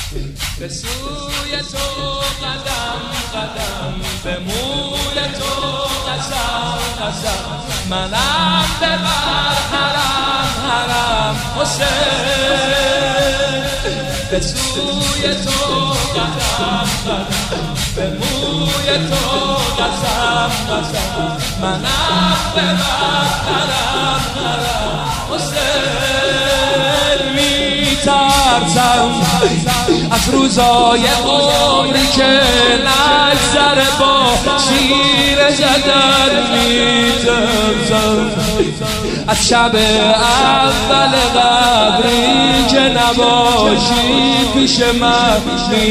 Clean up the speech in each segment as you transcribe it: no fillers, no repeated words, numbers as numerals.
به سوی تو قدم قدم، به موی تو قسم قسم، منم ببر حرم حرم حسین. به سوی تو قدم قدم، به موی تو قسم قسم، منم ببر حرم حرم حسین. میترسم از روزای عمری که نگذره با شیر زدن، میترسم از شب اول قبری که نباشی پیش من،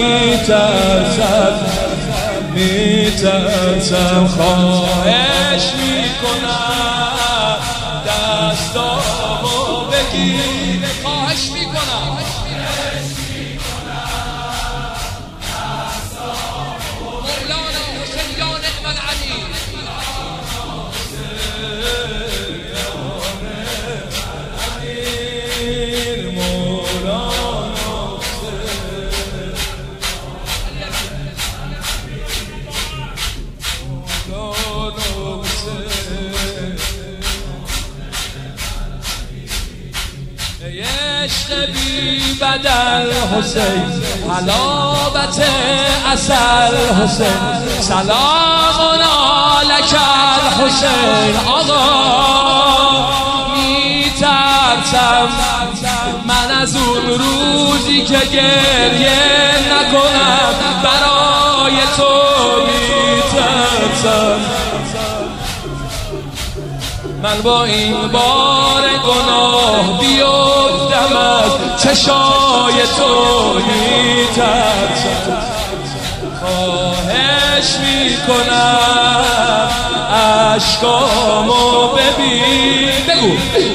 میترسم خواهش میکنم دستامو بگیر، خواهش میکنم مولانا حسین یا نعم العلی. عشق بی بدل حسین، حلاوت عسل حسین، سلام علیک الحسین. آقا میترسم من از اون روزی که گریه نکنم برای تو، میترسم من با این بار گناه بیفتم از چشای تو، میترسم خواهش میکنم اشکامو ببین. بگو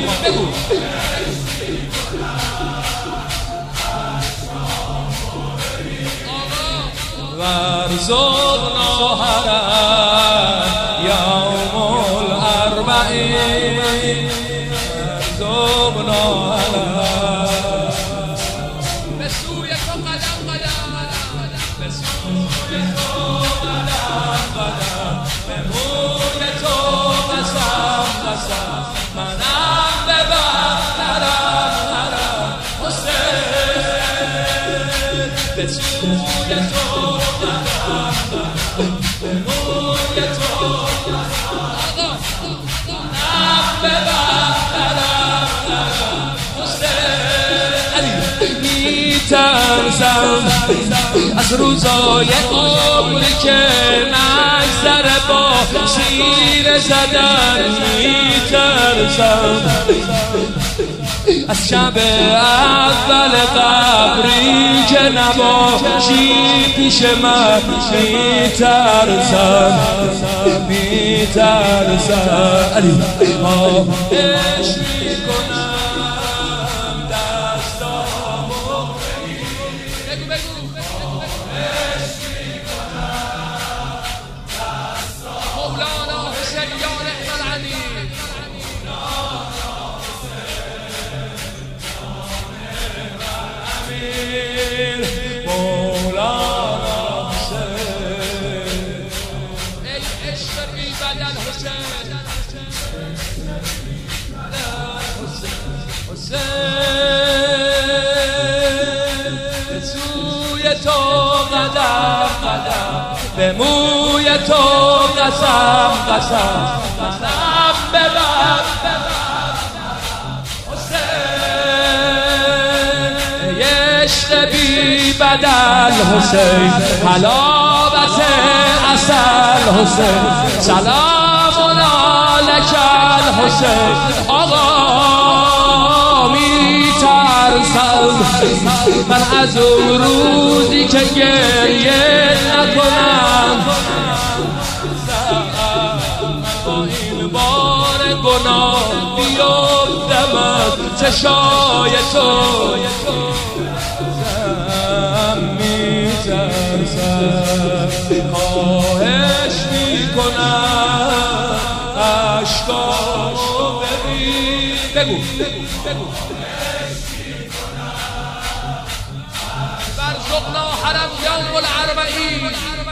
ورزقنا حرم یوم الاربعین، ورزقنا حرم به سوی تو قدم قدم، به سوی تو قدم قدم، به موی تو قسم قسم، منم ببر حرم حرم حسین. به سوی تو به موی تو منم ببر حرم حرم حسین. میترسم از روزای عمری که نگذره با شیر زدن، میترسم از شب اول قبری که نباشی پیش من، میترسم علی خواهش میکنم دستامو بگیر. بگو خواهش میکنم دستامو مولانا حسین یا نعم العلی. مولانا حسین ای عشق بی بدل حسین، حسین به سوی تو قدم قدم، به موی تو قسم قسم، منم ببر حسین. عشق بی بدل حسین، حلاوت عسل حسین، سلام علیک الحسین. آقا میترسم من از اون روزی که گریه نکنم، با این بار گناه بیفتم از چشای تو، میترسم خواهش میکنم اشکامو ببین. بگو سقنا حرم يوم الأربعين